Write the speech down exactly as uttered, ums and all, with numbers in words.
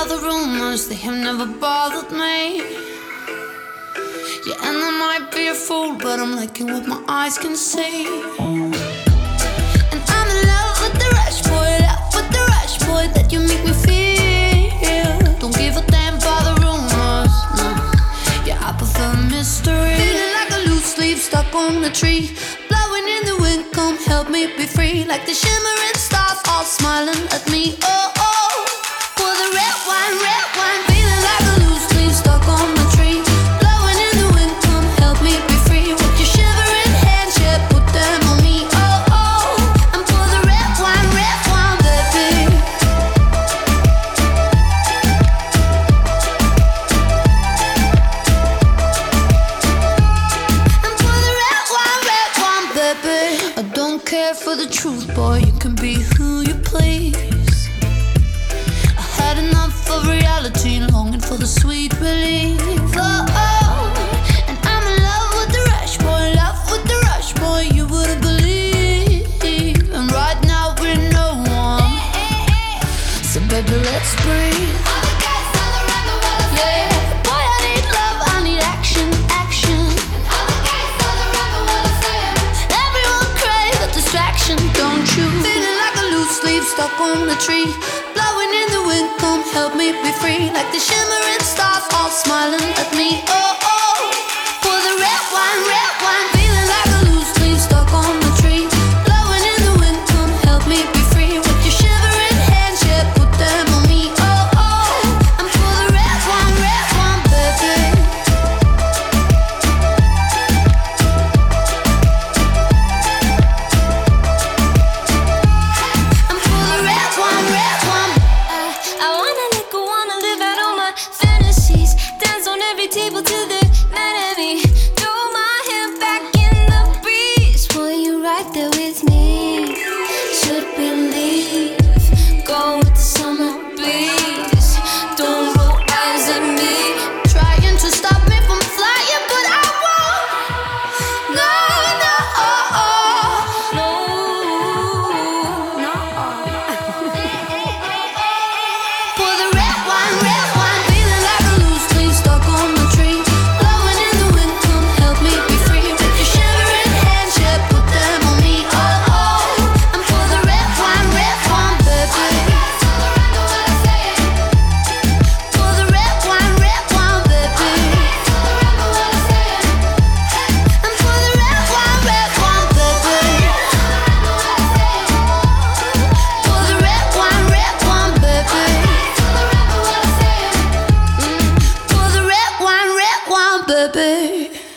all the rumors, they have never bothered me. Yeah, and I might be a fool, but I'm liking what my eyes can see. And I'm in love with the rush, boy, love with the rush, boy, that you make me feel. Don't give a damn about the rumors, no. Yeah, I prefer mystery. Feeling like a loose leaf stuck on a tree, blowing in the wind, come help me be free. Like the shimmering stars all smiling at me, oh, oh. For the red wine, red wine. Feeling like a loose leaf stuck on a tree, blowing in the wind, come help me be free. With your shivering hands, yeah, put them on me, oh, oh. I'm for the red wine, red wine, baby. I'm for the red wine, red wine, baby. I don't care for the truth, boy, you can be who you please. I had enough of reality, longing for the sweet relief. Oh, oh. And I'm in love with the rush, boy, love with the rush, boy, you wouldn't believe. And right now we're no one, so baby, let's breathe. Yeah, boy, I need love, I need action, action. Everyone crave a distraction, don't you? Feeling like a loose leaf stuck on a tree, blowing in the wind, come help me be free. Like the shimmering stars all smiling at me, oh, oh. For the red wine, red wine. Feeling like a loose leaf stuck on a tree, blowing in the wind, come help me be free. With your shivering hands, yeah, put them on me, oh, oh. I'm for the red wine, red wine, baby. I'm for the red wine, red wine. I wanna lick, I wanna live out all my fantasies. Dance on every table till the night of me. Throw my hair back in the breeze. Were you right there with me? Should we leave? Go with the summer breeze. Don't roll eyes at me. Trying to stop me from flying, but I won't. No, no, oh, oh. No, no. For the red wine, red wine. Feeling like a loose leaf stuck on a tree, blowing in the wind, come help me be free. With your shivering hands, yeah, put them on me, oh, oh. I'm for the red wine, red wine, baby. For the red wine, red wine, baby. I'm for the red wine, red wine, baby. For the red wine, red wine, baby. Mm. For the red wine, red wine, baby.